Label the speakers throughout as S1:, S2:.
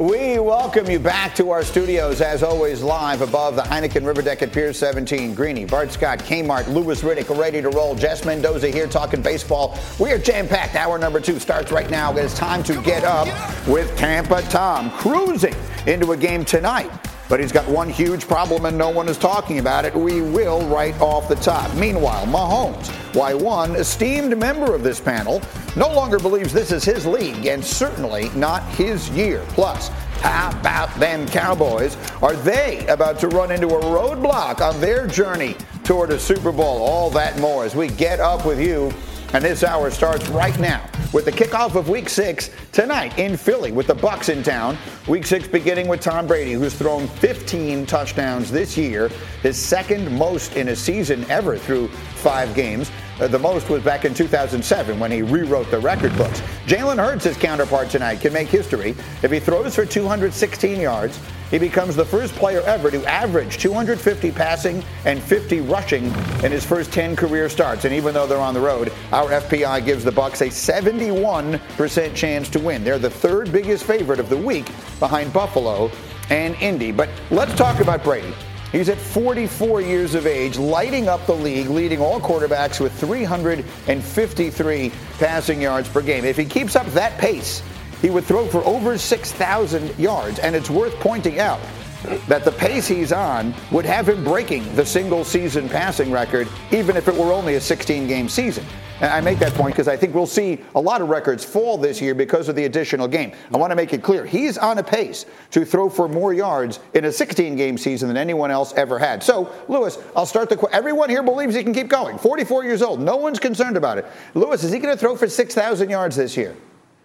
S1: We welcome you back to our studios, as always, live above the Heineken River Deck at Pier 17. Greeny, Bart Scott, Kmart, Louis Riddick, ready to roll. Jess Mendoza here talking baseball. We are jam-packed. Hour number 2 starts right now. It's time to get up with Tampa Tom cruising into a game tonight. But he's got one huge problem and no one is talking about it. We will right off the top. Meanwhile, Mahomes, why one esteemed member of this panel no longer believes this is his league and certainly not his year. Plus, how about them Cowboys? Are they about to run into a roadblock on their journey toward a Super Bowl? All that and more as we get up with you. And this hour starts right now with the kickoff of Week 6 tonight in Philly with the Bucs in town. Week 6 beginning with Tom Brady, who's thrown 15 touchdowns this year, his second most in a season ever through 5 games. The most was back in 2007 when he rewrote the record books. Jalen Hurts, his counterpart tonight, can make history. If he throws for 216 yards, he becomes the first player ever to average 250 passing and 50 rushing in his first 10 career starts. And even though they're on the road, our FPI gives the Bucs a 71% chance to win. They're the third biggest favorite of the week behind Buffalo and Indy. But let's talk about Brady. He's at 44 years of age, lighting up the league, leading all quarterbacks with 353 passing yards per game. If he keeps up that pace, he would throw for over 6,000 yards. And it's worth pointing out that the pace he's on would have him breaking the single-season passing record, even if it were only a 16-game season. And I make that point because I think we'll see a lot of records fall this year because of the additional game. I want to make it clear. He's on a pace to throw for more yards in a 16-game season than anyone else ever had. So, Lewis, I'll start the question. Everyone here believes he can keep going. 44 years old. No one's concerned about it. Lewis, is he going to throw for 6,000 yards this year?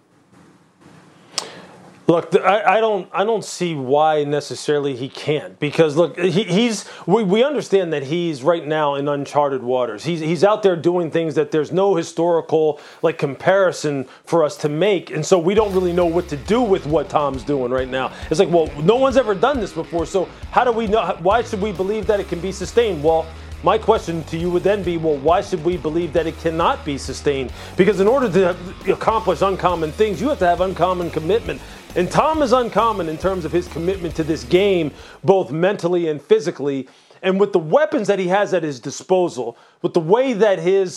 S2: Look, I don't see why necessarily he can't, because look, we understand that he's right now in uncharted waters. He's out there doing things that there's no historical comparison for us to make, and so we don't really know what to do with what Tom's doing right now. It's like, well, no one's ever done this before, so how do we know? Why should we believe that it can be sustained? Well, my question to you would then be, well, why should we believe that it cannot be sustained? Because in order to accomplish uncommon things, you have to have uncommon commitment. And Tom is uncommon in terms of his commitment to this game, both mentally and physically. And with the weapons that he has at his disposal, with the way that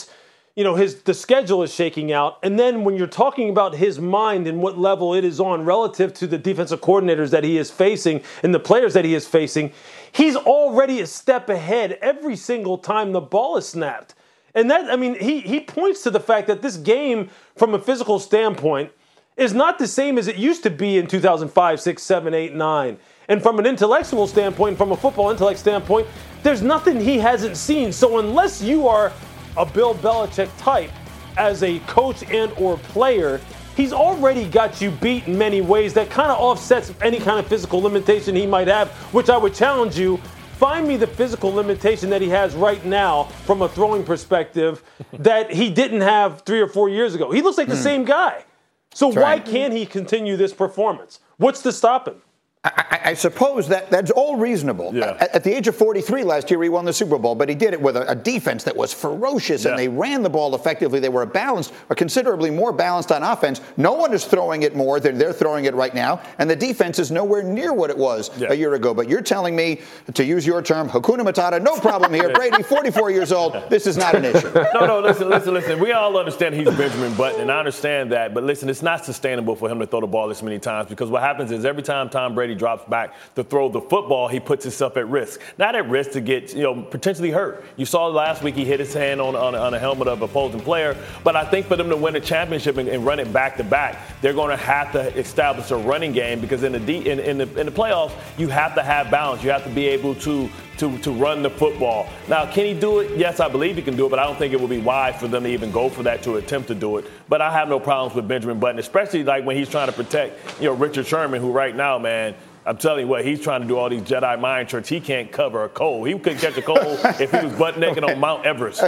S2: the schedule is shaking out, and then when you're talking about his mind and what level it is on relative to the defensive coordinators that he is facing and the players that he is facing, he's already a step ahead every single time the ball is snapped. And that, he points to the fact that this game, from a physical standpoint, is not the same as it used to be in 2005, 6, 7, 8, 9. And from an intellectual standpoint, from a football intellect standpoint, there's nothing he hasn't seen. So unless you are a Bill Belichick type as a coach and or player, he's already got you beat in many ways that kind of offsets any kind of physical limitation he might have, which I would challenge you. Find me the physical limitation that he has right now from a throwing perspective that he didn't have 3 or 4 years ago. He looks like the same guy. So why can't he continue this performance? What's to stop him?
S1: I suppose that's all reasonable.
S3: Yeah.
S1: At the age of 43 last year, he won the Super Bowl, but he did it with a defense that was ferocious, and they ran the ball effectively. They were considerably more balanced on offense. No one is throwing it more than they're throwing it right now, and the defense is nowhere near what it was a year ago. But you're telling me, to use your term, Hakuna Matata, no problem here. Brady, 44 years old, this is not an issue.
S3: No, listen. We all understand he's Benjamin Button, and I understand that. But listen, it's not sustainable for him to throw the ball this many times, because what happens is every time Tom Brady drops back to throw the football, he puts himself at risk. Not at risk to get, potentially hurt. You saw last week he hit his hand on a helmet of an opposing player. But I think for them to win a championship and run it back to back, they're going to have to establish a running game, because in the playoffs, you have to have balance. You have to be able to run the football. Now, can he do it? Yes, I believe he can do it, but I don't think it would be wise for them to even go for that, to attempt to do it. But I have no problems with Benjamin Button, especially when he's trying to protect, Richard Sherman, who right now, man, I'm telling you what, he's trying to do all these Jedi mind tricks. He can't cover a cold. He couldn't catch a cold if he was butt naked on Mount Everest.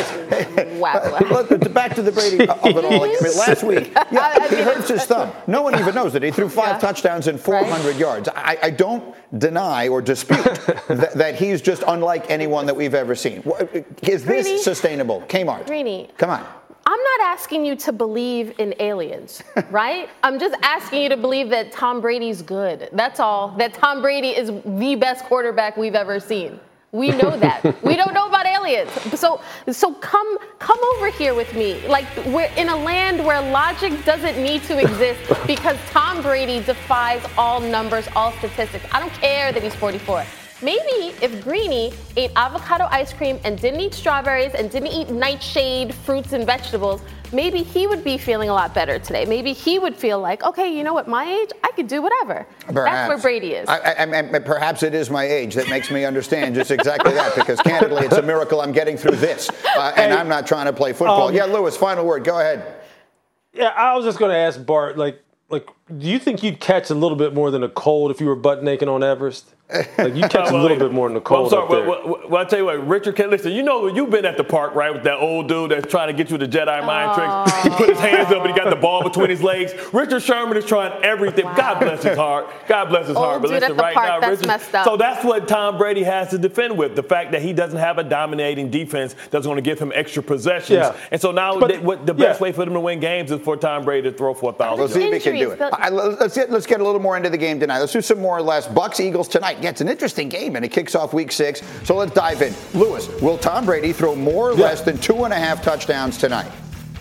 S1: Wow. Back to the Brady of it all. Last week, he hurts his thumb. No one even knows that he threw 5 touchdowns and 400 yards. I don't deny or dispute that he's just unlike anyone that we've ever seen. Is this sustainable? Kmart.
S4: Greeny.
S1: Come on.
S4: I'm not asking you to believe in aliens, right? I'm just asking you to believe that Tom Brady's good. That's all. That Tom Brady is the best quarterback we've ever seen. We know that. We don't know about aliens. So come over here with me. Like, we're in a land where logic doesn't need to exist because Tom Brady defies all numbers, all statistics. I don't care that he's 44. Maybe if Greeny ate avocado ice cream and didn't eat strawberries and didn't eat nightshade fruits and vegetables, maybe he would be feeling a lot better today. Maybe he would feel like, okay, you know what, my age, I could do whatever.
S1: Perhaps.
S4: That's where Brady is.
S1: Perhaps it is my age that makes me understand just exactly that, because candidly, it's a miracle I'm getting through this, and I'm not trying to play football. Yeah, Lewis, final word. Go ahead.
S2: Yeah, I was just going to ask Bart, like, do you think you'd catch a little bit more than a cold if you were butt naked on Everest? Like, you catch a little bit more than a cold up there.
S3: Well, I tell you what, Richard, listen, you know, you've been at the park, right, with that old dude that's trying to get you the Jedi mind tricks. He put his hands up and he got the ball between his legs. Richard Sherman is trying everything. Wow. God bless his heart. God bless his heart. But listen, right now, Richard, messed up. So that's what Tom Brady has to defend with, the fact that he doesn't have a dominating defense that's going to give him extra possessions. Yeah. And so now the best way for them to win games is for Tom Brady to throw for 1,000.
S1: Let's see if he can do it. Let's get a little more into the game tonight. Let's do some more or less. Bucs-Eagles tonight. Yeah, it's an interesting game, and it kicks off week 6. So let's dive in. Lewis, will Tom Brady throw more or less than 2.5 touchdowns tonight?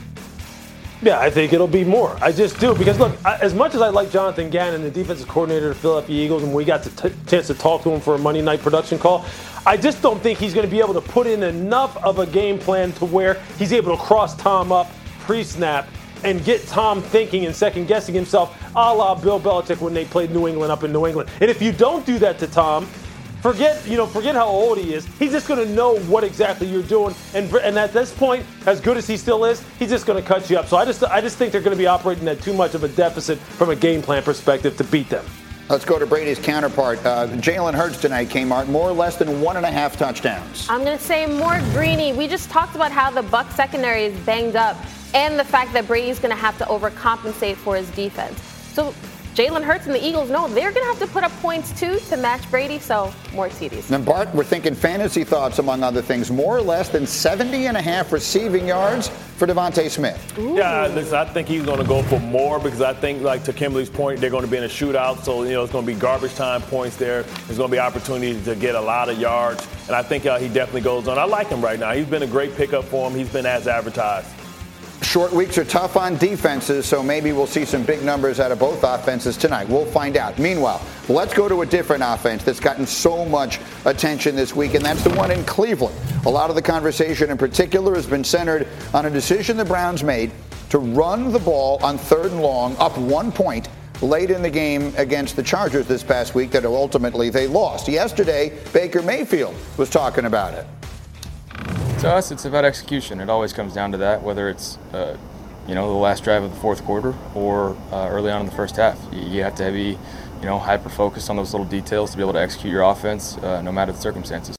S2: Yeah, I think it'll be more. I just do. Because, look, as much as I like Jonathan Gannon, the defensive coordinator of the Philadelphia Eagles, and we got the chance to talk to him for a Monday night production call, I just don't think he's going to be able to put in enough of a game plan to where he's able to cross Tom up pre-snap and get Tom thinking and second-guessing himself, a la Bill Belichick when they played New England up in New England. And if you don't do that to Tom, forget how old he is. He's just going to know what exactly you're doing. And at this point, as good as he still is, he's just going to cut you up. So I just think they're going to be operating at too much of a deficit from a game plan perspective to beat them.
S1: Let's go to Brady's counterpart. Jalen Hurts tonight, Kmart, more or less than 1.5 touchdowns.
S4: I'm going to say more Greeny. We just talked about how the Bucs secondary is banged up and the fact that Brady's going to have to overcompensate for his defense. So Jalen Hurts and the Eagles know they're going to have to put up points, too, to match Brady, so more TDs.
S1: And Bart, we're thinking fantasy thoughts, among other things. More or less than 70.5 receiving yards for Devontae Smith.
S3: Ooh. Yeah, listen, I think he's going to go for more because I think, like to Kimberly's point, they're going to be in a shootout. So, it's going to be garbage time points there. There's going to be opportunities to get a lot of yards. And I think he definitely goes on. I like him right now. He's been a great pickup for him. He's been as advertised.
S1: Short weeks are tough on defenses, so maybe we'll see some big numbers out of both offenses tonight. We'll find out. Meanwhile, let's go to a different offense that's gotten so much attention this week, and that's the one in Cleveland. A lot of the conversation in particular has been centered on a decision the Browns made to run the ball on 3rd and long, up 1 point, late in the game against the Chargers this past week that ultimately they lost. Yesterday, Baker Mayfield was talking about it.
S5: To us, it's about execution. It always comes down to that, whether it's the last drive of the fourth quarter or early on in the first half. You have to be hyper-focused on those little details to be able to execute your offense no matter the circumstances.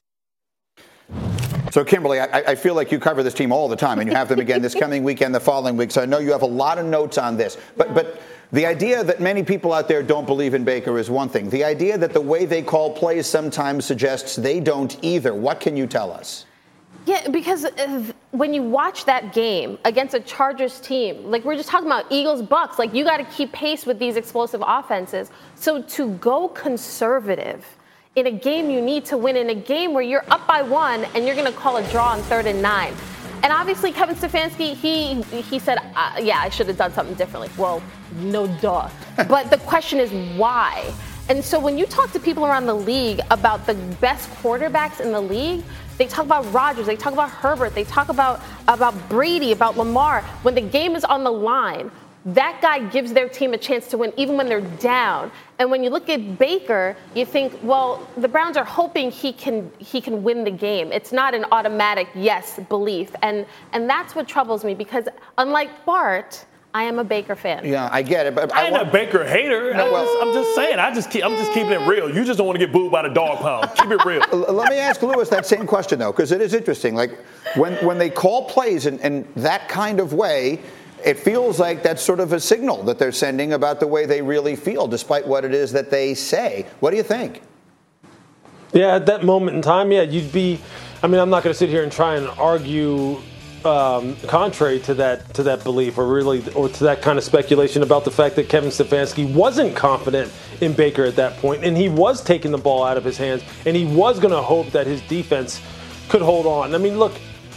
S1: So, Kimberly, I feel like you cover this team all the time, and you have them again this coming weekend, the following week, so I know you have a lot of notes on this. But the idea that many people out there don't believe in Baker is one thing. The idea that the way they call plays sometimes suggests they don't either. What can you tell us?
S4: Yeah, because when you watch that game against a Chargers team, like we're just talking about Eagles, Bucs, like you got to keep pace with these explosive offenses. So to go conservative in a game you need to win, in a game where you're up by 1 and you're going to call a draw on 3rd and 9. And obviously Kevin Stefanski, he said, I should have done something differently. Well, no duh. But the question is why? And so when you talk to people around the league about the best quarterbacks in the league, they talk about Rodgers, they talk about Herbert, they talk about Brady, about Lamar. When the game is on the line, that guy gives their team a chance to win even when they're down. And when you look at Baker, you think, well, the Browns are hoping he can win the game. It's not an automatic yes belief. And that's what troubles me because unlike Bart, I am a Baker fan.
S1: Yeah, I get it, but
S3: I ain't a Baker hater. I'm just saying. I'm just keeping it real. You just don't want to get booed by the dog pound. Keep it real.
S1: Let me ask Lewis that same question though, because it is interesting. Like when they call plays in that kind of way, it feels like that's sort of a signal that they're sending about the way they really feel, despite what it is that they say. What do you think?
S2: Yeah, at that moment in time, you'd be. I mean, I'm not going to sit here and try and argue contrary to that belief, or to that kind of speculation about the fact that Kevin Stefanski wasn't confident in Baker at that point, and he was taking the ball out of his hands, and he was going to hope that his defense could hold on. I mean, look,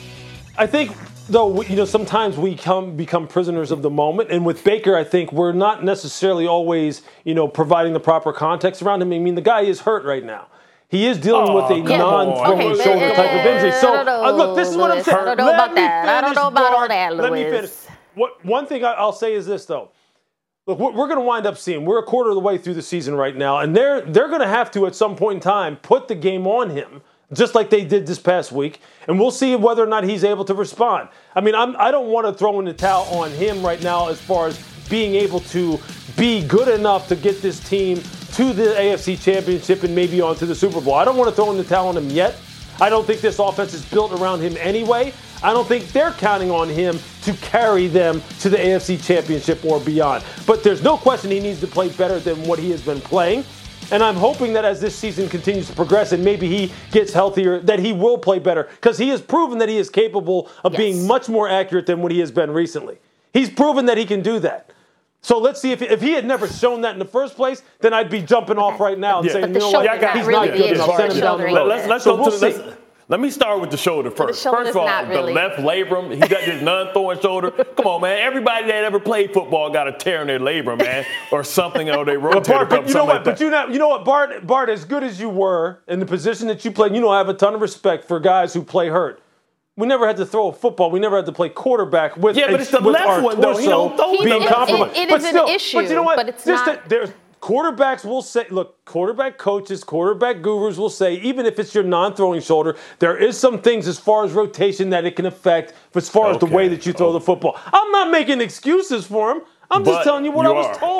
S2: I think, though, sometimes we become prisoners of the moment. And with Baker, I think we're not necessarily always, providing the proper context around him. I mean, the guy is hurt right now. He is dealing with a non-throwing shoulder type of injury. So, look, this is what I'm saying.
S4: I don't know about that. I don't know about all that, Louis.
S2: Let me finish. One thing I'll say is this, though. Look, we're going to wind up seeing, we're a quarter of the way through the season right now, and they're going to have to, at some point in time, put the game on him, just like they did this past week, and we'll see whether or not he's able to respond. I mean, I don't want to throw in the towel on him right now as far as being able to be good enough to get this team to the AFC Championship and maybe on to the Super Bowl. I don't want to throw in the towel on him yet. I don't think this offense is built around him anyway. I don't think they're counting on him to carry them to the AFC Championship or beyond. But there's no question he needs to play better than what he has been playing. And I'm hoping that as this season continues to progress and maybe he gets healthier, that he will play better. Because he has proven that he is capable of being much more accurate than what he has been recently. He's proven that he can do that. So let's see, if he had never shown that in the first place, then I'd be jumping off right now and saying,
S4: he's not
S2: good enough. Send him down the road.
S3: Let me start with the shoulder first. First of all, the left labrum, he got this non-throwing shoulder. Come on, man. Everybody that ever played football got a tear in their labrum, man, or something, or they rotator cuff, something like that.
S2: But you know what, Bart, as good as you were in the position that you played, I have a ton of respect for guys who play hurt. We never had to throw a football. We never had to play quarterback with
S3: but it's the left one, though. He don't throw
S2: being compromised.
S4: It is an issue, but you know what? But it's not.
S2: Quarterbacks will say, look, quarterback coaches, quarterback gurus will say, even if it's your non-throwing shoulder, there is some things as far as rotation that it can affect as far as the way that you throw the football. I'm not making excuses for him. I'm just telling you what I was told.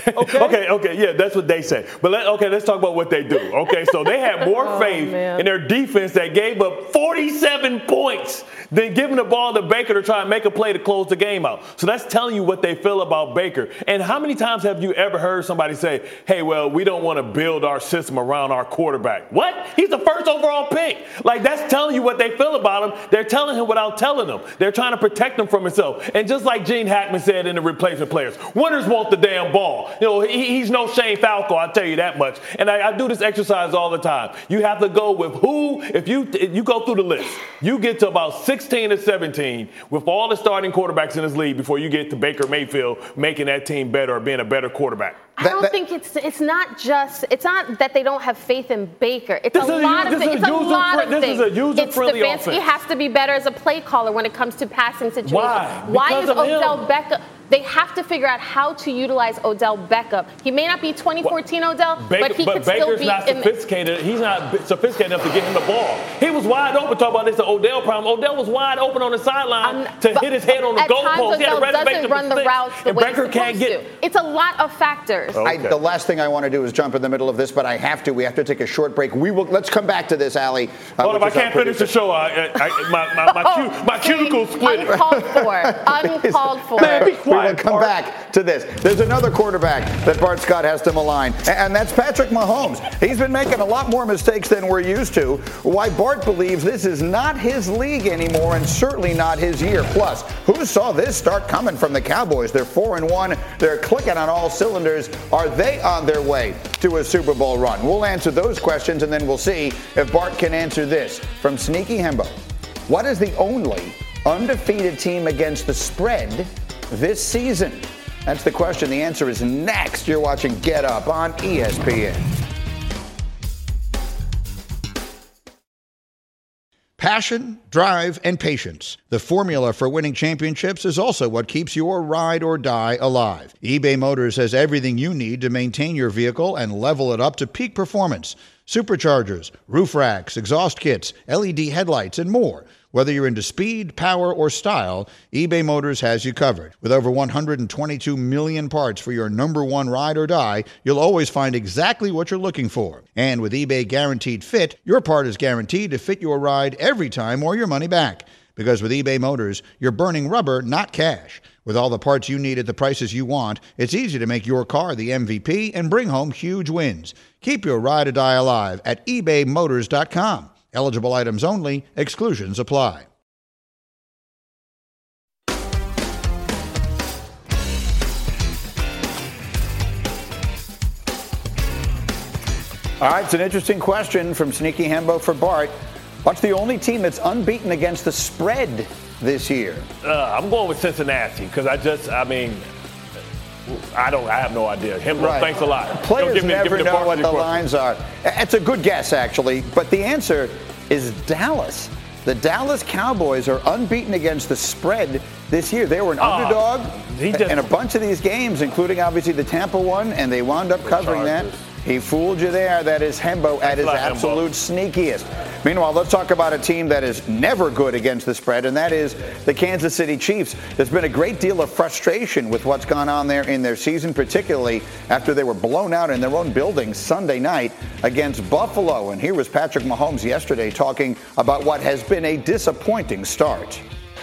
S3: Okay. Yeah, that's what they say. But let's talk about what they do. Okay, so they had more faith in their defense that gave up 47 points than giving the ball to Baker to try and make a play to close the game out. So that's telling you what they feel about Baker. And how many times have you ever heard somebody say, hey, well, we don't want to build our system around our quarterback? What? He's the first overall pick. Like, that's telling you what they feel about him. They're telling him without telling him. They're trying to protect him from himself. And just like Gene Hackman said in the replacement players, winners want the damn ball. He's no Shane Falco, I'll tell you that much. And I do this exercise all the time. You have to go with who, if you go through the list, you get to about 16 or 17 with all the starting quarterbacks in this league before you get to Baker Mayfield making that team better or being a better quarterback.
S4: I don't think it's not that they don't have faith in Baker. It's a lot of things.
S3: This is a user-friendly offense.
S4: Stefanski has to be better as a play caller when it comes to passing situations.
S3: Why
S4: is Odell Beckham? They have to figure out how to utilize Odell Beckham. He may not be 2014 Odell, but he could still be.
S3: Baker's not sophisticated. He's not sophisticated enough to get him the ball. He was wide open. Talk about this, the Odell problem. Odell was wide open on the sideline to hit his head on the goalpost. He had to
S4: doesn't run the routes the way
S3: Baker can't get.
S4: It's a lot of factors.
S1: Okay. The last thing I want to do is jump in the middle of this, but I have to. We have to take a short break. Let's come back to this, Allie.
S3: Hold on, I can't finish the show. My cuticle split.
S4: Uncalled for.
S1: Man, be quiet. We will come back to this. There's another quarterback that Bart Scott has to malign, and that's Patrick Mahomes. He's been making a lot more mistakes than we're used to. Why Bart believes this is not his league anymore, and certainly not his year. Plus, who saw this start coming from the Cowboys? They're 4-1. They're clicking on all cylinders. Are they on their way to a Super Bowl run? We'll answer those questions, and then we'll see if Bart can answer this from Sneaky Hembo. What is the only undefeated team against the spread this season? That's the question. The answer is next. You're watching Get Up on ESPN. Passion, drive, and patience. The formula for winning championships is also what keeps your ride or die alive. eBay Motors has everything you need to maintain your vehicle and level it up to peak performance. Superchargers, roof racks, exhaust kits, LED headlights, and more. Whether you're into speed, power, or style, eBay Motors has you covered. With over 122 million parts for your number one ride or die, you'll always find exactly what you're looking for. And with eBay Guaranteed Fit, your part is guaranteed to fit your ride every time or your money back. Because with eBay Motors, you're burning rubber, not cash. With all the parts you need at the prices you want, it's easy to make your car the MVP and bring home huge wins. Keep your ride or die alive at ebaymotors.com. Eligible items only. Exclusions apply. All right, it's an interesting question from Sneaky Hembo for Bart. What's the only team that's unbeaten against the spread this year?
S3: I'm going with Cincinnati because I have no idea. Hembo,
S1: Right.
S3: Thanks a lot.
S1: Players never know what the lines are. It's a good guess, actually, but the answer is Dallas. The Dallas Cowboys are unbeaten against the spread this year. They were an underdog in a bunch of these games, including obviously the Tampa one, and they wound up covering that. He fooled you there. That is Hembo at his absolute sneakiest. Meanwhile, let's talk about a team that is never good against the spread, and that is the Kansas City Chiefs. There's been a great deal of frustration with what's gone on there in their season, particularly after they were blown out in their own building Sunday night against Buffalo. And here was Patrick Mahomes yesterday talking about what has been a disappointing start.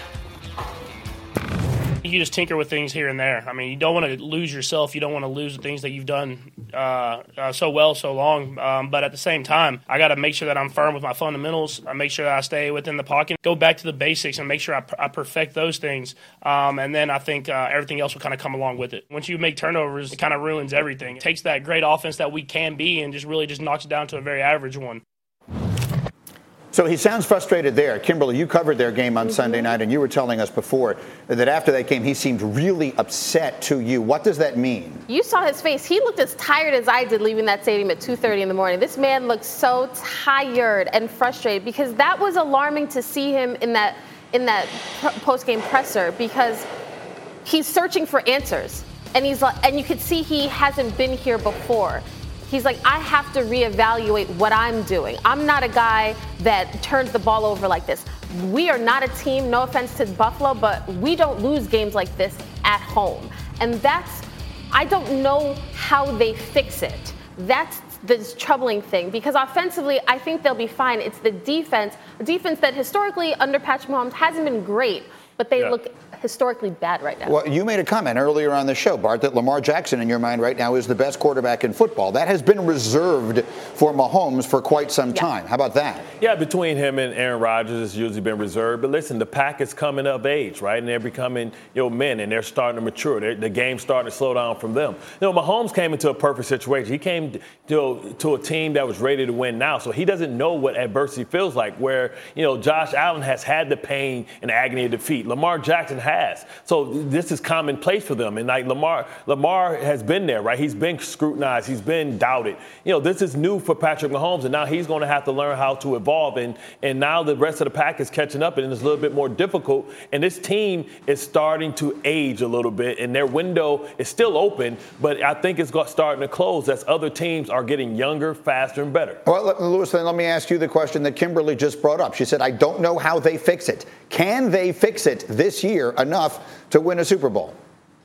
S6: You just tinker with things here and there. I mean, you don't want to lose yourself. You don't want to lose the things that you've done so well, so long. But at the same time, I got to make sure that I'm firm with my fundamentals. I make sure that I stay within the pocket, go back to the basics, and make sure I perfect those things. And then I think everything else will kind of come along with it. Once you make turnovers, it kind of ruins everything. It takes that great offense that we can be and just really just knocks it down to a very average one.
S1: So he sounds frustrated there. Kimberly, you covered their game on Sunday night, and you were telling us before that after that game, he seemed really upset to you. What does that mean?
S4: You saw his face. He looked as tired as I did leaving that stadium at 2:30 in the morning. This man looked so tired and frustrated because that was alarming to see him in that post-game presser because he's searching for answers. And you could see he hasn't been here before. He's like, I have to reevaluate what I'm doing. I'm not a guy that turns the ball over like this. We are not a team, no offense to Buffalo, but we don't lose games like this at home. And I don't know how they fix it. That's the troubling thing because offensively, I think they'll be fine. It's the defense that historically under Patrick Mahomes hasn't been great, but they look historically bad right now.
S1: Well, you made a comment earlier on the show, Bart, that Lamar Jackson in your mind right now is the best quarterback in football. That has been reserved for Mahomes for quite some time. How about that?
S3: Yeah, between him and Aaron Rodgers, it's usually been reserved. But listen, the pack is coming of age, right? And they're becoming, men, and they're starting to mature. The game's starting to slow down from them. Mahomes came into a perfect situation. He came to a team that was ready to win now, so he doesn't know what adversity feels like, where, Josh Allen has had the pain and agony of defeat. Lamar Jackson has. So this is commonplace for them. And like Lamar has been there, right? He's been scrutinized. He's been doubted. This is new for Patrick Mahomes, and now he's going to have to learn how to evolve. And now the rest of the pack is catching up, and it's a little bit more difficult. And this team is starting to age a little bit, and their window is still open, but I think it's starting to close as other teams are getting younger, faster, and better.
S1: Well, Louis, then let me ask you the question that Kimberly just brought up. She said, I don't know how they fix it. Can they fix it this year enough to win a Super Bowl?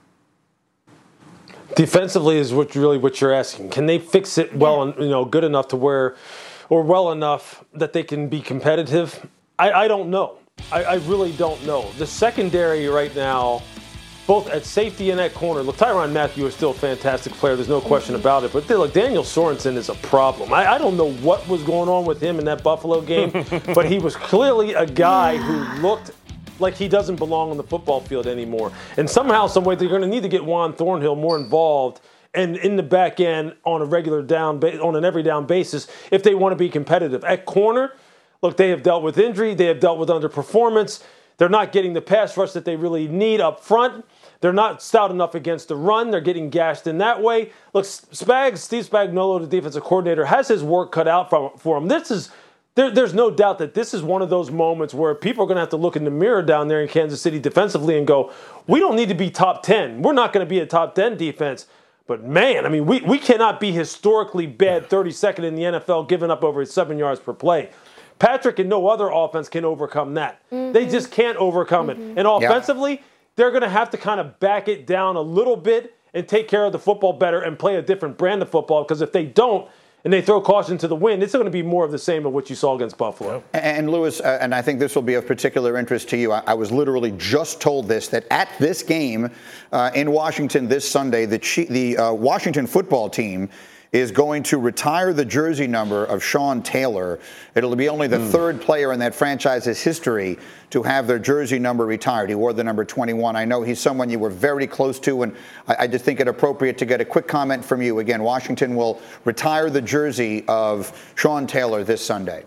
S2: Defensively is what you're asking. Can they fix it well and good enough to where, or well enough that they can be competitive? I don't know. I really don't know. The secondary right now, both at safety and at corner. Look, Tyrann Mathieu is still a fantastic player. There's no question about it. But look, Daniel Sorensen is a problem. I don't know what was going on with him in that Buffalo game, but he was clearly a guy who looked like he doesn't belong on the football field anymore. And somehow, some way, they're going to need to get Juan Thornhill more involved and in the back end on an every down basis if they want to be competitive. At corner, look, they have dealt with injury. They have dealt with underperformance. They're not getting the pass rush that they really need up front. They're not stout enough against the run. They're getting gashed in that way. Look, Steve Spagnuolo, the defensive coordinator, has his work cut out for him. There's no doubt that this is one of those moments where people are going to have to look in the mirror down there in Kansas City defensively and go, we don't need to be top 10. We're not going to be a top 10 defense. But, man, I mean, we cannot be historically bad 32nd in the NFL, giving up over 7 yards per play. Patrick and no other offense can overcome that. Mm-hmm. They just can't overcome it. And offensively, they're going to have to kind of back it down a little bit and take care of the football better and play a different brand of football, because if they don't, and they throw caution to the wind, it's going to be more of the same of what you saw against Buffalo.
S1: And Louis, and I think this will be of particular interest to you, I was literally just told this, that at this game in Washington this Sunday, the Washington football team is going to retire the jersey number of Sean Taylor. It'll be only the third player in that franchise's history to have their jersey number retired. He wore the number 21. I know he's someone you were very close to, and I just think it appropriate to get a quick comment from you. Again, Washington will retire the jersey of Sean Taylor this Sunday.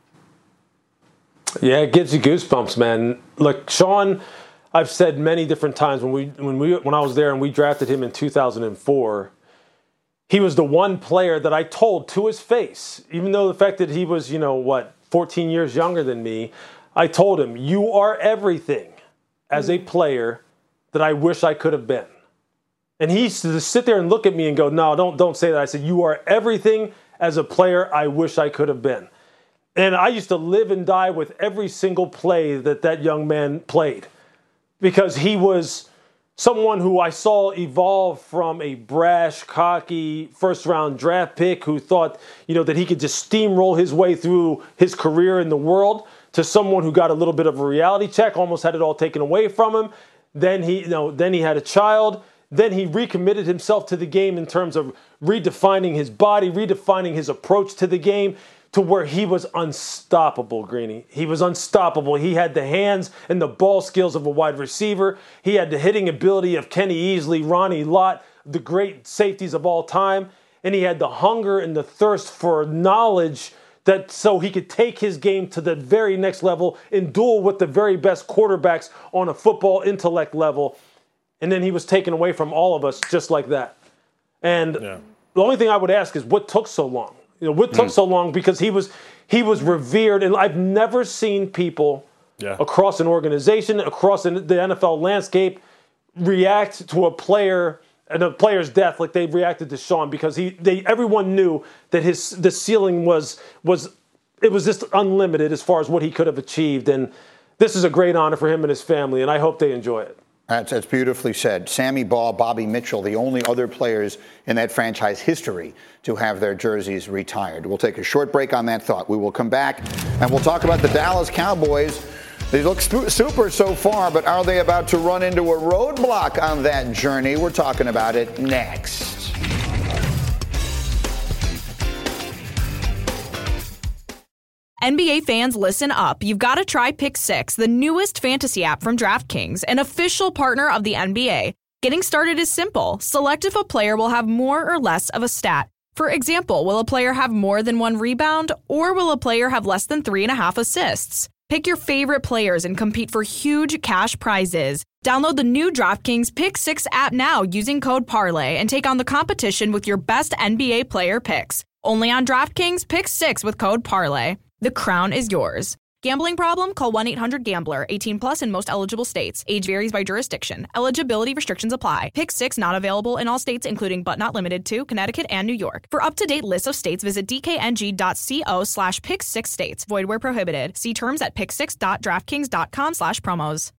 S2: Yeah, it gives you goosebumps, man. Look, Sean, I've said many different times when I was there and we drafted him in 2004, he was the one player that I told to his face, even though the fact that he was, 14 years younger than me, I told him, you are everything as a player that I wish I could have been. And he used to sit there and look at me and go, no, don't say that. I said, you are everything as a player I wish I could have been. And I used to live and die with every single play that young man played, because he was someone who I saw evolve from a brash, cocky, first-round draft pick who thought, that he could just steamroll his way through his career in the world, to someone who got a little bit of a reality check, almost had it all taken away from him. Then he had a child. Then he recommitted himself to the game in terms of redefining his body, redefining his approach to the game, to where he was unstoppable, Greeny. He was unstoppable. He had the hands and the ball skills of a wide receiver. He had the hitting ability of Kenny Easley, Ronnie Lott, the great safeties of all time. And he had the hunger and the thirst for knowledge so he could take his game to the very next level and duel with the very best quarterbacks on a football intellect level. And then he was taken away from all of us just like that. And the only thing I would ask is, what took so long? What took so long? Because he was revered, and I've never seen people across an organization, across the NFL landscape, react to a player and a player's death like they reacted to Sean, because everyone knew that the ceiling was just unlimited as far as what he could have achieved, and this is a great honor for him and his family, and I hope they enjoy it.
S1: That's beautifully said. Sammy Baugh, Bobby Mitchell, the only other players in that franchise history to have their jerseys retired. We'll take a short break on that thought. We will come back and we'll talk about the Dallas Cowboys. They look super so far, but are they about to run into a roadblock on that journey? We're talking about it next.
S7: NBA fans, listen up. You've got to try Pick 6, the newest fantasy app from DraftKings, an official partner of the NBA. Getting started is simple. Select if a player will have more or less of a stat. For example, will a player have more than 1 rebound, or will a player have less than 3.5 assists? Pick your favorite players and compete for huge cash prizes. Download the new DraftKings Pick 6 app now using code PARLAY and take on the competition with your best NBA player picks. Only on DraftKings Pick 6 with code PARLAY. The crown is yours. Gambling problem? Call 1-800-GAMBLER. 18 plus in most eligible states. Age varies by jurisdiction. Eligibility restrictions apply. Pick 6 not available in all states, including but not limited to Connecticut and New York. For up-to-date lists of states, visit dkng.co/pick6states. Void where prohibited. See terms at pick6.draftkings.com/promos.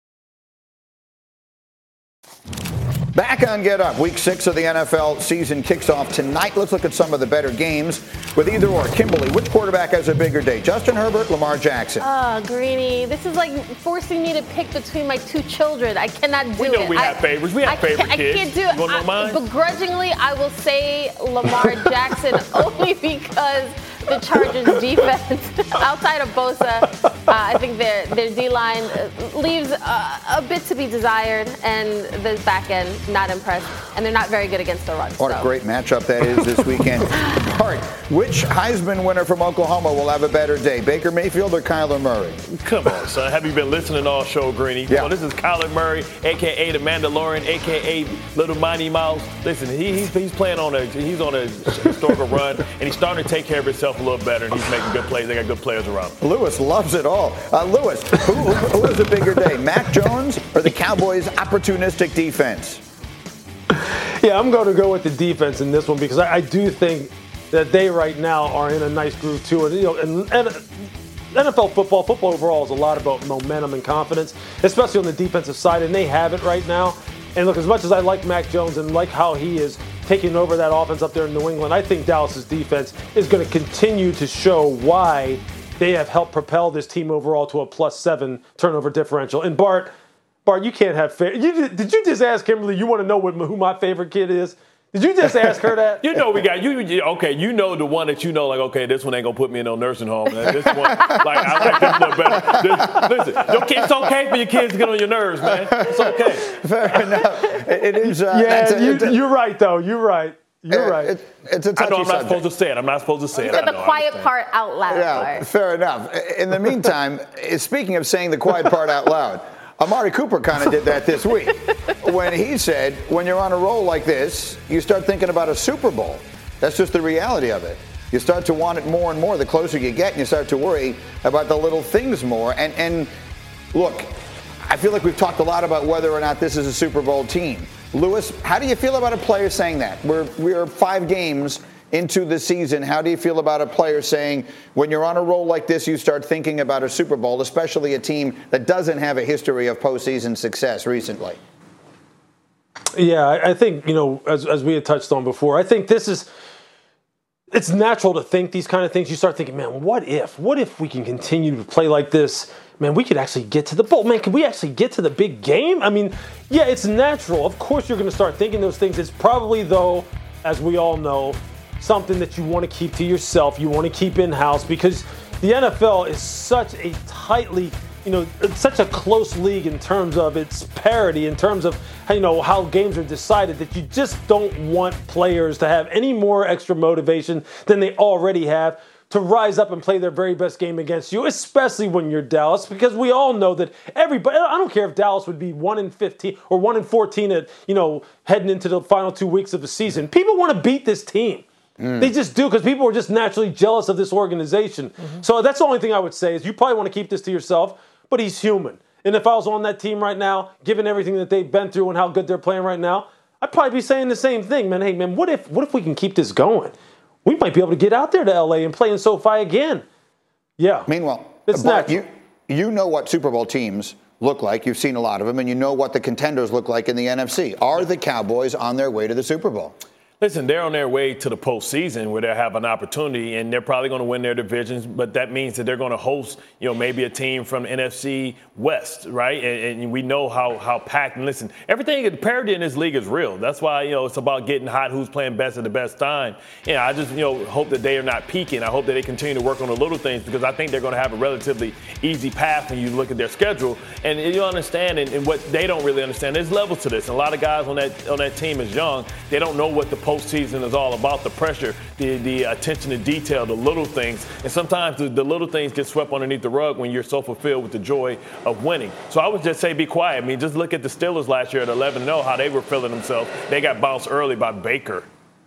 S1: Back on Get Up. Week 6 of the NFL season kicks off tonight. Let's look at some of the better games with either or. Kimberly, which quarterback has a bigger day? Justin Herbert, Lamar Jackson?
S4: Greeny, this is like forcing me to pick between my 2 children. I cannot do it.
S3: We know we have favorites. We have favorite kids.
S4: I can't do it.
S3: You want to know mine?
S4: Begrudgingly, I will say Lamar Jackson only because the Chargers defense, outside of Bosa, I think their D-line leaves a bit to be desired, and the back end not impressed, and they're not very good against the run.
S1: What a great matchup that is this weekend. All right, which Heisman winner from Oklahoma will have a better day, Baker Mayfield or Kyler Murray?
S3: Come on, son. Have you been listening all show, Greeny?
S1: Yeah.
S3: This is Kyler Murray, a.k.a. the Mandalorian, a.k.a. Little Mighty Mouse. Listen, he's playing on a historical run, and he's starting to take care of himself a little better, and he's making good plays. They got good players around.
S1: Lewis loves it all. Lewis, who has a bigger day, Mac Jones or the Cowboys' opportunistic defense?
S2: Yeah, I'm going to go with the defense in this one, because I do think that they right now are in a nice groove too. And NFL football overall is a lot about momentum and confidence, especially on the defensive side, and they have it right now. And look, as much as I like Mac Jones and like how he is taking over that offense up there in New England, I think Dallas's defense is going to continue to show why they have helped propel this team overall to a +7 turnover differential. And Bart, you can't have did you just ask Kimberly, you want to know who my favorite kid is? Did you just ask her that?
S3: You know we got you. Okay, you know the one that you know, like, okay, this one ain't gonna put me in no nursing home. This one, like, I like this one better. Listen, your kids, it's okay for your kids to get on your nerves, man. It's okay.
S1: Fair enough. It is.
S2: You're right, though. You're right. You're right.
S1: It's a touchy
S3: I know I'm not
S1: subject.
S3: supposed to say it. I'm not supposed to say it.
S4: Said the quiet part out loud.
S1: Yeah,
S4: part.
S1: fair enough. In the meantime, speaking of saying the quiet part out loud, Amari Cooper kind of did that this week when he said, when you're on a roll like this, you start thinking about a Super Bowl. That's just the reality of it. You start to want it more and more the closer you get, and you start to worry about the little things more. And look, I feel like we've talked a lot about whether or not this is a Super Bowl team. Lewis, how do you feel about a player saying that? We're 5 games into the season. How do you feel about a player saying, when you're on a roll like this, you start thinking about a Super Bowl, especially a team that doesn't have a history of postseason success recently?
S2: Yeah, I think, as we had touched on before, I think it's natural to think these kind of things. You start thinking, man, what if we can continue to play like this? Man, we could actually get to the bowl. Man, can we actually get to the big game? I mean, yeah, it's natural. Of course you're going to start thinking those things. It's probably, though, as we all know, something that you want to keep to yourself. You want to keep in-house because the NFL is such a tightly, it's such a close league in terms of its parity, in terms of, how games are decided, that you just don't want players to have any more extra motivation than they already have to rise up and play their very best game against you, especially when you're Dallas, because we all know that everybody, I don't care if Dallas would be 1-15 or 1-14 at, heading into the final 2 weeks of the season. People want to beat this team. They just do, because people are just naturally jealous of this organization. Mm-hmm. So that's the only thing I would say is you probably want to keep this to yourself, but he's human. And if I was on that team right now, given everything that they've been through and how good they're playing right now, I'd probably be saying the same thing, man. Hey, man, what if we can keep this going? We might be able to get out there to L.A. and play in SoFi again. Yeah.
S1: Meanwhile,
S2: it's natural.
S1: You know what Super Bowl teams look like. You've seen a lot of them, and you know what the contenders look like in the NFC. Are the Cowboys on their way to the Super Bowl?
S3: Listen, they're on their way to the postseason where they'll have an opportunity, and they're probably going to win their divisions, but that means that they're going to host, maybe a team from the NFC West, right? And we know how packed. And listen, everything, the parity in this league is real. That's why, it's about getting hot, who's playing best at the best time. Yeah, I just, hope that they are not peaking. I hope that they continue to work on the little things, because I think they're going to have a relatively easy path when you look at their schedule. And you understand, and what they don't really understand, there's levels to this. And a lot of guys on that team is young. They don't know what the postseason is all about, the pressure, the attention to detail, the little things. And sometimes the little things get swept underneath the rug when you're so fulfilled with the joy of winning. So I would just say be quiet. I mean, just look at the Steelers last year at 11-0, how they were feeling themselves. They got bounced early by Baker.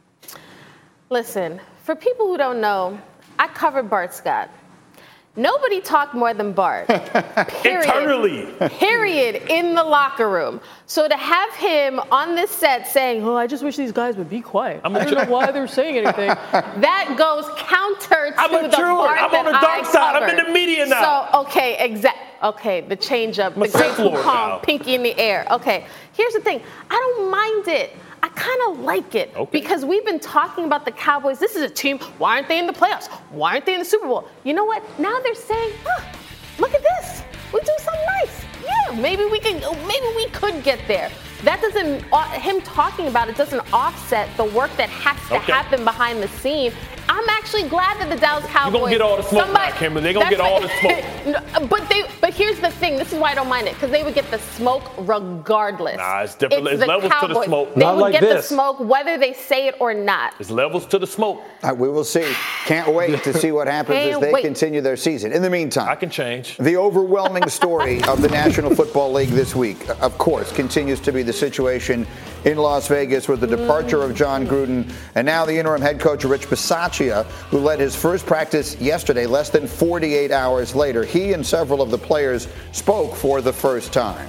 S4: Listen, for people who don't know, I covered Bart Scott. Nobody talked more than Bart. Period.
S3: Internally.
S4: Period. In the locker room. So to have him on this set saying, I just wish these guys would be quiet. I don't know why they're saying anything. That goes counter to the part
S3: I'm on the dark side. I'm in the media now.
S4: So, okay, the change up. The great calm, pinky in the air. Okay, here's the thing. I don't mind it. I kind of like it because we've been talking about the Cowboys. This is a team. Why aren't they in the playoffs? Why aren't they in the Super Bowl? You know what? Now they're saying, look at this. We do something nice. Yeah, maybe we could get there. That doesn't, him talking about it doesn't offset the work that has to happen behind the scene. I'm actually glad that the Dallas Cowboys.
S3: You're going to get all the smoke now, Kimberly. They're going to get all the smoke.
S4: But here's the thing. This is why I don't mind it, because they would get the smoke regardless.
S3: Nah, it's different. It's levels to the smoke.
S4: They would get the smoke whether they say it or not.
S3: It's levels to the smoke.
S1: We will see. Can't wait to see what happens as they continue their season. In the meantime,
S3: I can change.
S1: The overwhelming story of the National Football League this week, of course, continues to be the situation in Las Vegas with the departure of John Gruden and now the interim head coach Rich Bisaccia, who led his first practice yesterday, less than 48 hours later. He and several of the players spoke for the first time.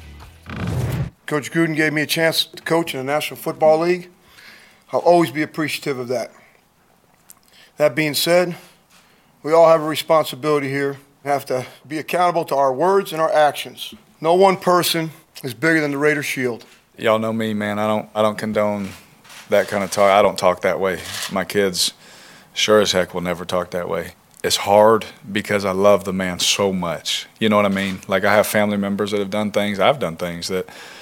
S8: Coach Gruden gave me a chance to coach in the National Football League. I'll always be appreciative of that. That being said, we all have a responsibility here. We have to be accountable to our words and our actions. No one person is bigger than the Raider Shield.
S9: Y'all know me, man. I don't condone that kind of talk. I don't talk that way. My kids sure as heck will never talk that way. It's hard because I love the man so much. You know what I mean? Like, I have family members that have done things. I've done things that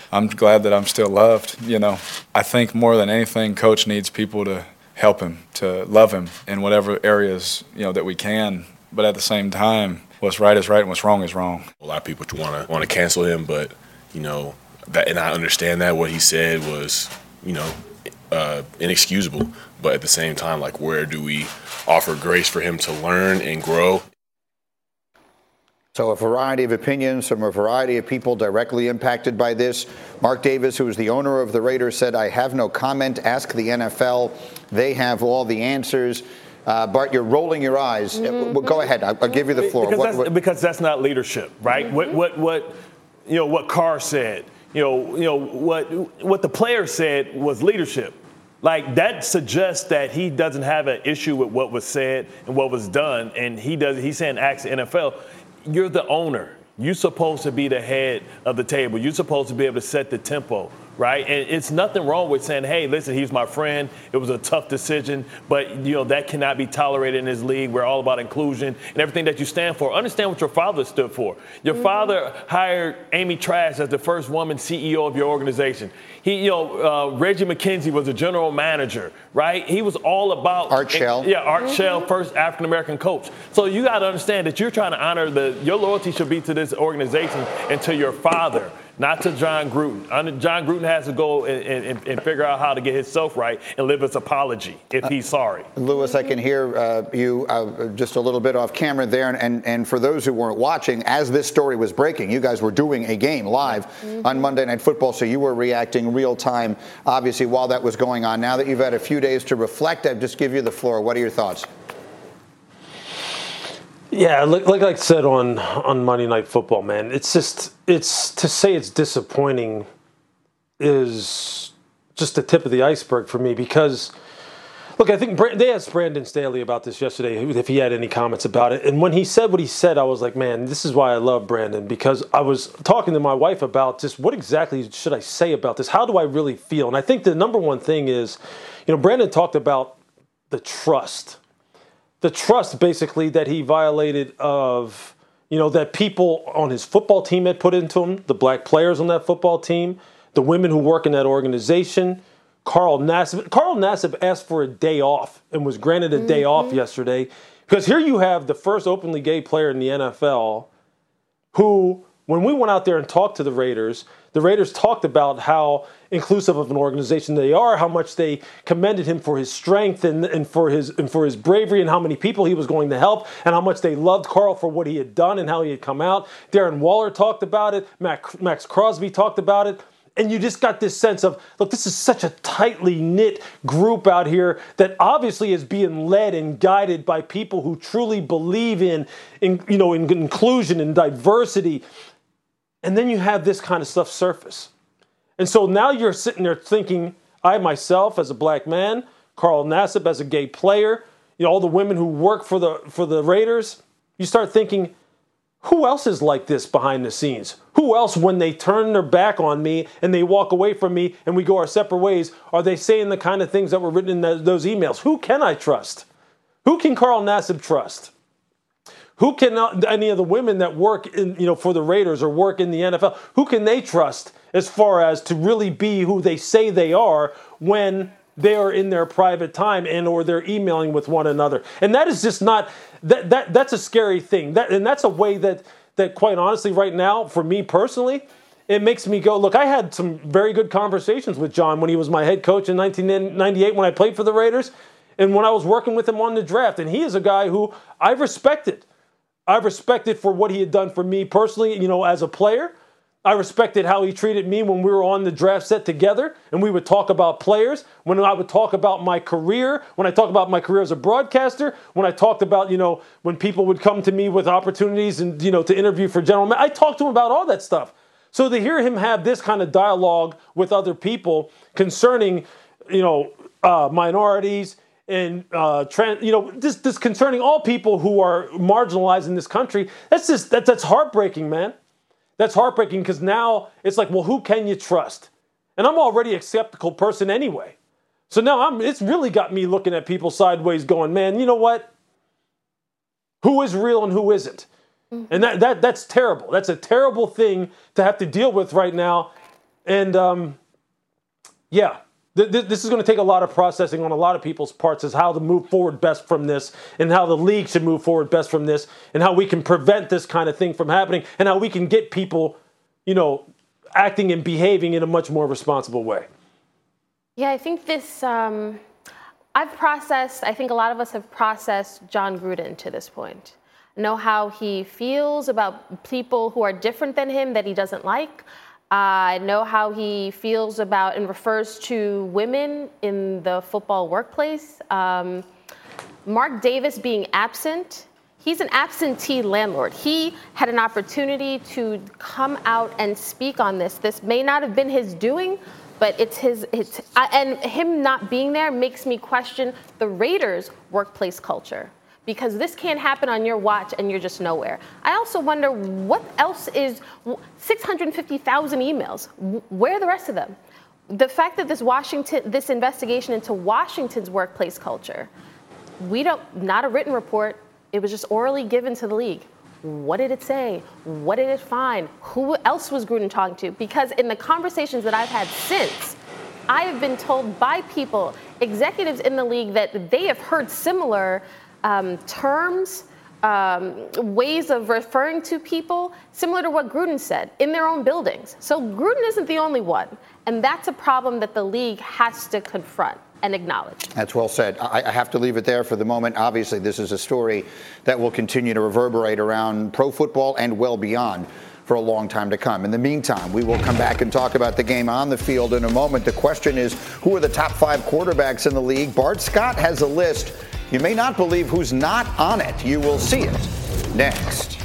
S9: I'm glad that I'm still loved. I think more than anything, Coach needs people to help him, to love him in whatever areas, that we can. But at the same time, what's right is right and what's wrong is wrong.
S10: A lot of people want to cancel him, but, that, and I understand that what he said was, inexcusable. But at the same time, where do we offer grace for him to learn and grow?
S1: So a variety of opinions from a variety of people directly impacted by this. Mark Davis, who is the owner of the Raiders, said, "I have no comment. Ask the NFL. They have all the answers." Bart, you're rolling your eyes. Well, go ahead. I'll give you the floor.
S3: Because that's not leadership, right? What Carr said, what the player said was leadership. That suggests that he doesn't have an issue with what was said and what was done, and he's saying ask the NFL. You're the owner. You're supposed to be the head of the table. You're supposed to be able to set the tempo, right? And it's nothing wrong with saying, hey, listen, he's my friend. It was a tough decision, but, that cannot be tolerated in this league. We're all about inclusion and everything that you stand for. Understand what your father stood for. Your father hired Amy Trask as the first woman CEO of your organization. Reggie McKenzie was a general manager, right? He was all about
S1: Art Shell.
S3: Yeah, Art Shell, first African-American coach. So you got to understand that you're trying to honor your loyalty should be to this organization and to your father, not to John Gruden. John Gruden has to go and figure out how to get himself right and live his apology if he's sorry.
S1: Louis, I can hear you just a little bit off camera there. And for those who weren't watching, as this story was breaking, you guys were doing a game live on Monday Night Football, so you were reacting real time, obviously, while that was going on. Now that you've had a few days to reflect, I'd just give you the floor. What are your thoughts?
S2: Yeah, like I said on Monday Night Football, man, it's to say it's disappointing is just the tip of the iceberg for me because, look, I think they asked Brandon Staley about this yesterday, if he had any comments about it. And when he said what he said, I was like, man, this is why I love Brandon, because I was talking to my wife about just what exactly should I say about this? How do I really feel? And I think the number one thing is, Brandon talked about the trust. The trust, basically, that he violated of, that people on his football team had put into him, the black players on that football team, the women who work in that organization, Carl Nassib. Carl Nassib asked for a day off and was granted a day off yesterday because here you have the first openly gay player in the NFL who, when we went out there and talked to the Raiders talked about how inclusive of an organization they are, how much they commended him for his strength and for his bravery and how many people he was going to help and how much they loved Carl for what he had done and how he had come out. Darren Waller talked about it. Max Crosby talked about it. And you just got this sense of, look, this is such a tightly knit group out here that obviously is being led and guided by people who truly believe in inclusion and diversity. And then you have this kind of stuff surface. And so now you're sitting there thinking, I myself as a black man, Carl Nassib as a gay player, all the women who work for the Raiders, you start thinking, who else is like this behind the scenes? Who else, when they turn their back on me and they walk away from me and we go our separate ways, are they saying the kind of things that were written in those emails? Who can I trust? Who can Carl Nassib trust? Who can any of the women that work for the Raiders or work in the NFL, who can they trust as far as to really be who they say they are when they are in their private time and or they're emailing with one another? And that is just not that's a scary thing. And that's a way that quite honestly right now, for me personally, it makes me go, look, I had some very good conversations with John when he was my head coach in 1998 when I played for the Raiders and when I was working with him on the draft. And he is a guy who I've respected. I've respected for what he had done for me personally, as a player. I respected how he treated me when we were on the draft set together and we would talk about players, when I would talk about my career, when I talked about my career as a broadcaster, when I talked about, when people would come to me with opportunities and, to interview for general I talked to him about all that stuff. So to hear him have this kind of dialogue with other people concerning, minorities, and this concerning all people who are marginalized in this country, that's heartbreaking, man. That's heartbreaking because now it's like, well, who can you trust? And I'm already a skeptical person anyway. So now it's really got me looking at people sideways going, man, you know what? Who is real and who isn't? And that's terrible. That's a terrible thing to have to deal with right now. And, this is going to take a lot of processing on a lot of people's parts as how to move forward best from this and how the league should move forward best from this and how we can prevent this kind of thing from happening and how we can get people, acting and behaving in a much more responsible way.
S4: Yeah, I think this, I think a lot of us have processed Jon Gruden to this point. Know how he feels about people who are different than him that he doesn't like. I know how he feels about and refers to women in the football workplace. Mark Davis being absent, he's an absentee landlord. He had an opportunity to come out and speak on this. This may not have been his doing, but and him not being there makes me question the Raiders' workplace culture. Because this can't happen on your watch and you're just nowhere. I also wonder what else is 650,000 emails. Where are the rest of them? The fact that this investigation into Washington's workplace culture, not a written report. It was just orally given to the league. What did it say? What did it find? Who else was Gruden talking to? Because in the conversations that I've had since, I have been told by people, executives in the league, that they have heard similar terms, ways of referring to people, similar to what Gruden said in their own buildings. So Gruden isn't the only one. And that's a problem that the league has to confront and acknowledge.
S1: That's well said. I have to leave it there for the moment. Obviously, this is a story that will continue to reverberate around pro football and well beyond for a long time to come. In the meantime, we will come back and talk about the game on the field in a moment. The question is, who are the top 5 quarterbacks in the league? Bart Scott has a list. You may not believe who's not on it. You will see it next.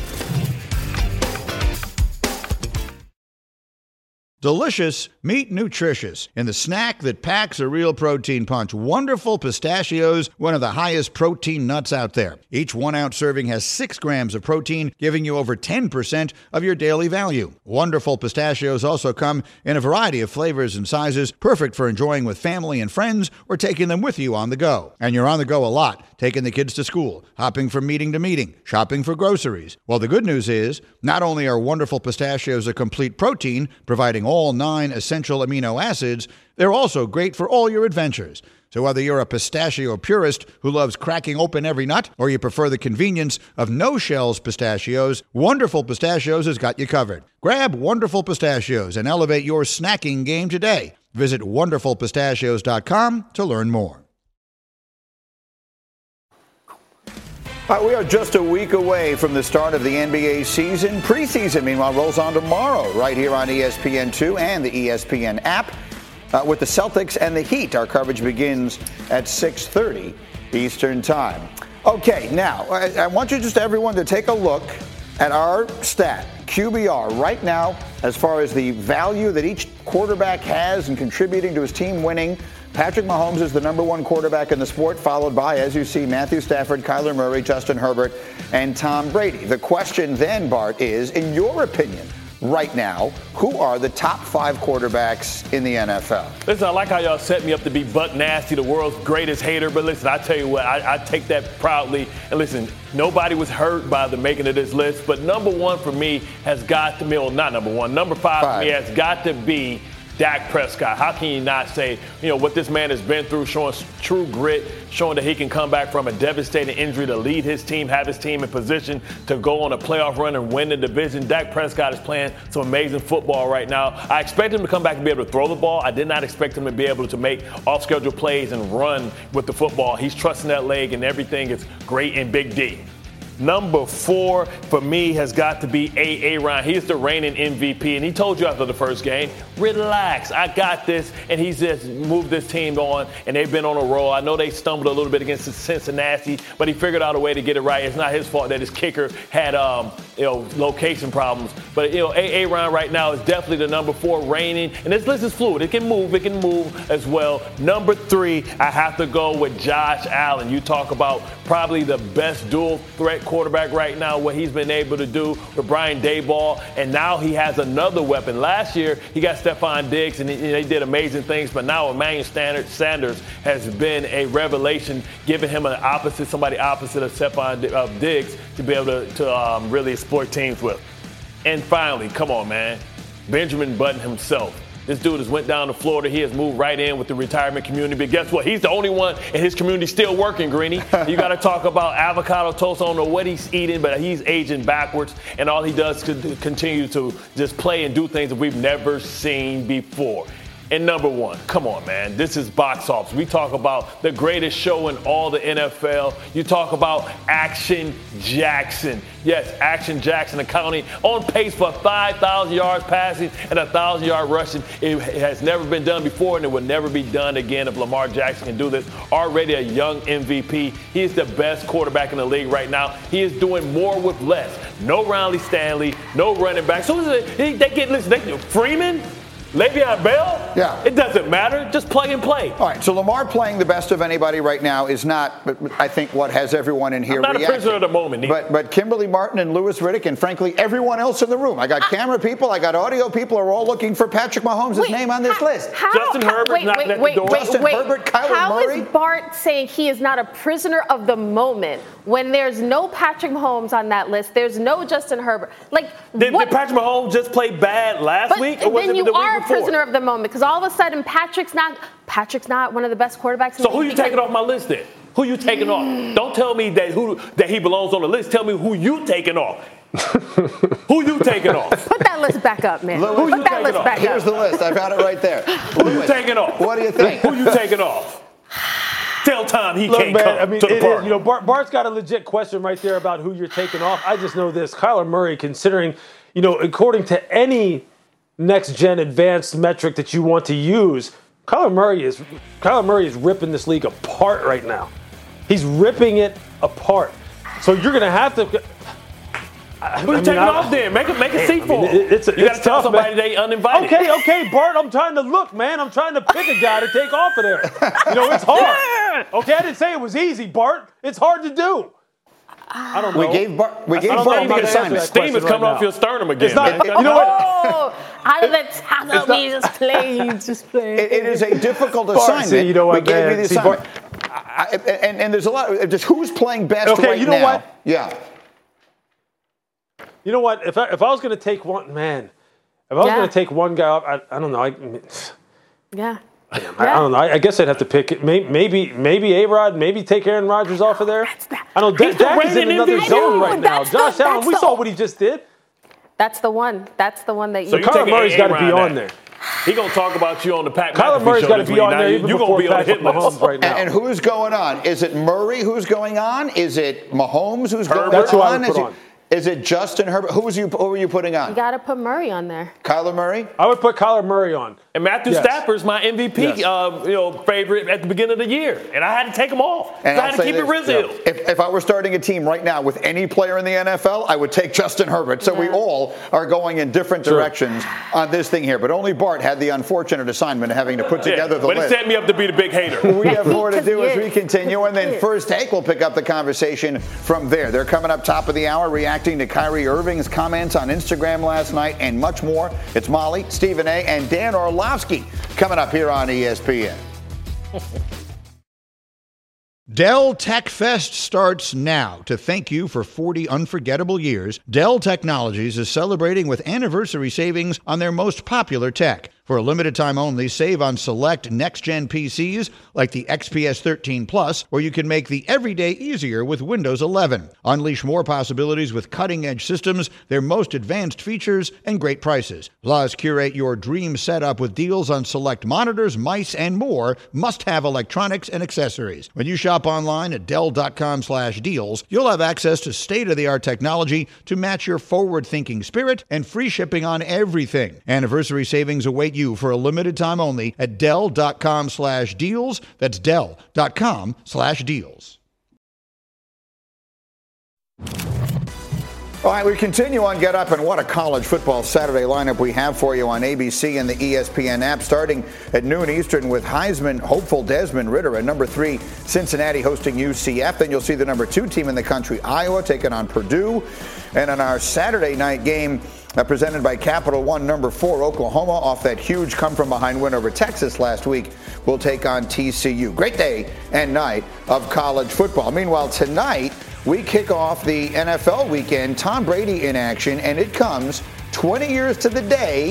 S11: Delicious, meet nutritious. In the snack that packs a real protein punch, Wonderful Pistachios, one of the highest protein nuts out there. Each 1-ounce serving has 6 grams of protein, giving you over 10% of your daily value. Wonderful Pistachios also come in a variety of flavors and sizes, perfect for enjoying with family and friends or taking them with you on the go. And you're on the go a lot, taking the kids to school, hopping from meeting to meeting, shopping for groceries. Well, the good news is, not only are Wonderful Pistachios a complete protein, providing all 9 essential amino acids, they're also great for all your adventures. So whether you're a pistachio purist who loves cracking open every nut, or you prefer the convenience of no-shells pistachios, Wonderful Pistachios has got you covered. Grab Wonderful Pistachios and elevate your snacking game today. Visit wonderfulpistachios.com to learn more.
S1: We are just a week away from the start of the NBA season. Preseason, meanwhile, rolls on tomorrow right here on ESPN2 and the ESPN app with the Celtics and the Heat. Our coverage begins at 6:30 Eastern Time. Okay, now, I want you just everyone to take a look at our stat, QBR, right now, as far as the value that each quarterback has in contributing to his team winning. Patrick Mahomes is the number 1 quarterback in the sport, followed by, as you see, Matthew Stafford, Kyler Murray, Justin Herbert, and Tom Brady. The question then, Bart, is, in your opinion, right now, who are the top 5 quarterbacks in the NFL?
S3: Listen, I like how y'all set me up to be Buck Nasty, the world's greatest hater. But listen, I tell you what, I take that proudly. And listen, nobody was hurt by the making of this list. But number 1 for me has got to be, well, not number 1. Number 5 for me has got to be Dak Prescott. How can you not say, what this man has been through, showing true grit, showing that he can come back from a devastating injury to lead his team, have his team in position to go on a playoff run and win the division. Dak Prescott is playing some amazing football right now. I expect him to come back and be able to throw the ball. I did not expect him to be able to make off-schedule plays and run with the football. He's trusting that leg, and everything is great in Big D. Number 4 for me has got to be Aaron. He's the reigning MVP, and he told you after the first game, relax, I got this, and he's just moved this team on, and they've been on a roll. I know they stumbled a little bit against Cincinnati, but he figured out a way to get it right. It's not his fault that his kicker had location problems, but Aaron right now is definitely the number 4 reigning, and this list is fluid. It can move as well. Number 3, I have to go with Josh Allen. You talk about probably the best dual threat quarterback right now, what he's been able to do with Brian Daboll, and now he has another weapon. Last year, he got Stephon Diggs, and they did amazing things, but now Emmanuel Sanders has been a revelation, giving him somebody opposite of Stephon Diggs to be able to really exploit teams with. And finally, come on, man, Benjamin Button himself, This dude has went down to Florida. He has moved right in with the retirement community. But guess what? He's the only one in his community still working, Greeny. You got to talk about avocado toast. I don't know what he's eating, but he's aging backwards. And all he does is continue to just play and do things that we've never seen before. And number one, come on, man. This is box office. We talk about the greatest show in all the NFL. You talk about Action Jackson. Yes, Action Jackson accounting on pace for 5,000 yards passing and 1,000-yard rushing. It has never been done before, and it will never be done again if Lamar Jackson can do this. Already a young MVP. He is the best quarterback in the league right now. He is doing more with less. No Ronnie Stanley, no running back. So Freeman? Le'Veon Bell?
S1: Yeah.
S3: It doesn't matter. Just plug and play.
S1: All right, so Lamar playing the best of anybody right now is not, I think, what has everyone in here
S3: I'm not
S1: reacting.
S3: a prisoner of the moment.
S1: But Kimberly Martin and Louis Riddick and, frankly, everyone else in the room. I got camera people, I got audio people are all looking for Patrick Mahomes' name on this list.
S3: Justin Herbert knocking at the door.
S1: Justin Herbert, Kyler Murray.
S4: How is Bart saying he is not a prisoner of the moment when there's no Patrick Mahomes on that list? There's no Justin Herbert.
S3: Did Patrick Mahomes just play bad last week? Or was
S4: then
S3: it
S4: you
S3: the week
S4: are
S3: before?
S4: a prisoner of the moment because all of a sudden Patrick's not one of the best quarterbacks in the league.
S3: So who you taking off my list then? Who you taking off? Don't tell me that he belongs on the list. Tell me who you taking off. Who you taking off?
S4: Put that list back up, man.
S3: Who you
S4: Put that
S3: taking
S4: list
S3: off?
S4: back
S1: Here's
S4: up.
S1: the list. I've got it right there.
S3: Who you taking off?
S1: What do you think?
S3: Who you taking off? Tell Tom he can't
S2: man,
S3: come
S2: I mean,
S3: to the party.
S2: Bart's got a legit question right there about who you're taking off. I just know this. Kyler Murray, considering, according to any next-gen advanced metric that you want to use, Kyler Murray is ripping this league apart right now. He's ripping it apart. So you're going to have to.
S3: Who you taking off then? Make a seat for him. You got to tell
S2: tough,
S3: somebody
S2: man.
S3: they uninvited.
S2: Okay, Bart, I'm trying to look, man. I'm trying to pick a guy to take off of there. It's hard. Okay, I didn't say it was easy, Bart. It's hard to do. I don't know.
S1: We gave Bart
S2: I'm not
S1: the assignment.
S3: Steam is coming off your sternum again.
S2: It's not, you know what?
S4: Oh, out of the top of me, just play.
S1: It is a difficult
S2: Bart,
S1: assignment.
S2: see, you know what,
S1: we gave you the
S2: see,
S1: assignment. And there's a lot of just who's playing best
S2: Okay,
S1: right
S2: you know
S1: now.
S2: what?
S1: Yeah.
S2: You know what? If I was going to take one, man, if I was going to take one guy off, I don't know.
S4: Yeah.
S2: I don't know. I guess I'd have to pick it. Maybe A-Rod. Maybe take Aaron Rodgers off of there. I know Dak is in another zone right now. Josh Allen, we saw what he just did.
S4: That's the one. That's the one that you.
S3: So
S2: Kyler Murray's got to be on there.
S3: He gonna talk about you on the Pat
S2: Kyler
S3: McAfee
S2: Murray's
S3: show
S2: got to
S3: this
S2: be
S3: week.
S2: on
S3: Now
S2: there
S3: you
S2: even
S3: gonna
S2: before
S3: be on the
S2: Patrick
S3: hit list.
S2: Mahomes right now.
S1: And who's going on? Is it Murray who's going on? Is it Mahomes who's going on?
S2: That's who I would put on.
S1: Is it Justin Herbert? Who are you putting on?
S4: You got to put Murray on there.
S1: Kyler Murray?
S2: I would put Kyler Murray on.
S3: And Matthew Stafford's my MVP favorite at the beginning of the year. And I had to take him off.
S1: And
S3: I had to keep it real.
S1: If I were starting a team right now with any player in the NFL, I would take Justin Herbert. So we all are going in different directions on this thing here. But only Bart had the unfortunate assignment of having to put together the
S3: list. But it set me up to be the big hater.
S1: We have more to do as we continue. And then First Take, we'll pick up the conversation from there. They're coming up top of the hour, reacting to Kyrie Irving's comments on Instagram last night and much more. It's Molly, Stephen A., and Dan Orlovsky coming up here on ESPN.
S11: Dell Tech Fest starts now. To thank you for 40 unforgettable years, Dell Technologies is celebrating with anniversary savings on their most popular tech. For a limited time only, save on select next-gen PCs like the XPS 13 Plus, where you can make the everyday easier with Windows 11. Unleash more possibilities with cutting-edge systems, their most advanced features, and great prices. Plus, curate your dream setup with deals on select monitors, mice, and more must-have electronics and accessories. When you shop online at Dell.com/deals, you'll have access to state-of-the-art technology to match your forward-thinking spirit and free shipping on everything. Anniversary savings await you for a limited time only at Dell.com/deals. That's Dell.com/deals.
S1: All right, we continue on Get Up, and what a college football Saturday lineup we have for you on ABC and the ESPN app, starting at noon Eastern with Heisman hopeful Desmond Ridder at number 3, Cincinnati hosting UCF. Then you'll see the number 2 team in the country, Iowa, taking on Purdue. And on our Saturday night game, presented by Capital One, number 4, Oklahoma, off that huge come-from-behind win over Texas last week, will take on TCU. Great day and night of college football. Meanwhile, tonight, we kick off the NFL weekend. Tom Brady in action, and it comes 20 years to the day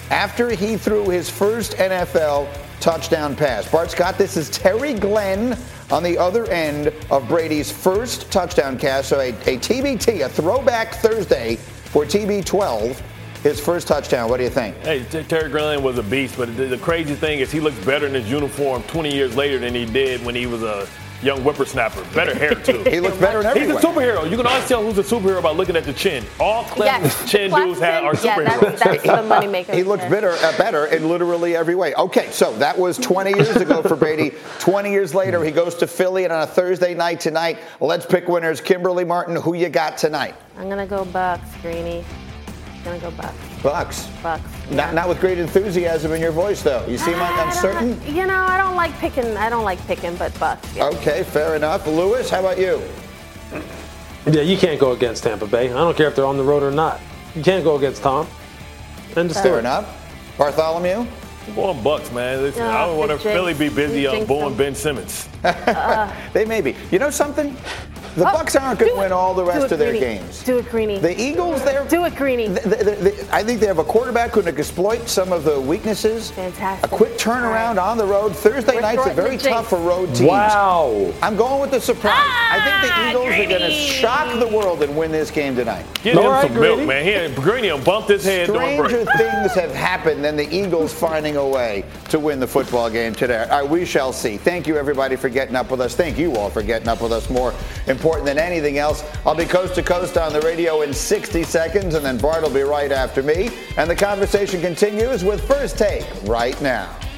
S1: after he threw his first NFL touchdown pass. Bart Scott, this is Terry Glenn on the other end of Brady's first touchdown pass. So a TBT, a throwback Thursday for TB12, his first touchdown. What do you think?
S3: Hey, Terry Glenn was a beast, but the crazy thing is he looks better in his uniform 20 years later than he did when he was a young whippersnapper. Better hair, too.
S1: He looks better in every way.
S3: He's a superhero. You can always tell who's a superhero by looking at the chin. All Clemson's chin dudes are superheroes.
S4: That's the moneymaker.
S1: He looks better in literally every way. Okay, so that was 20 years ago for Brady. 20 years later, he goes to Philly, and on a Thursday night tonight, let's pick winners. Kimberly Martin, who you got tonight?
S4: I'm going to go Bucks, Greeny. I'm going to go Bucks.
S1: Bucks.
S4: Yeah.
S1: Not with great enthusiasm in your voice, though. You seem like uncertain.
S4: I don't like picking, but Bucks. Yeah.
S1: Okay, fair enough. Lewis, how about you?
S2: Yeah, you can't go against Tampa Bay. I don't care if they're on the road or not. You can't go against Tom.
S1: Fair enough. Bartholomew?
S3: I'm going Bucks, man. Listen, I don't want to Philly be busy booing Ben Simmons.
S1: They may be. You know something? The Bucks aren't going to win all the rest of their games.
S4: Do it, Greeny.
S1: The Eagles,
S4: do it, Greeny.
S1: I think they have a quarterback who can exploit some of the weaknesses.
S4: Fantastic.
S1: A quick turnaround on the road. Thursday nights are very tough for road teams.
S2: Wow.
S1: I'm going with the surprise. I think the Eagles are going to shock the world and win this game tonight.
S3: Give him some milk, man. Greeny bumped his head.
S1: Stranger things have happened than the Eagles finding a way to win the football game today. All right, we shall see. Thank you, everybody, for getting up with us. Thank you all for getting up with us. More important than anything else, I'll be coast to coast on the radio in 60 seconds, and then Bart will be right after me. And the conversation continues with First Take right now.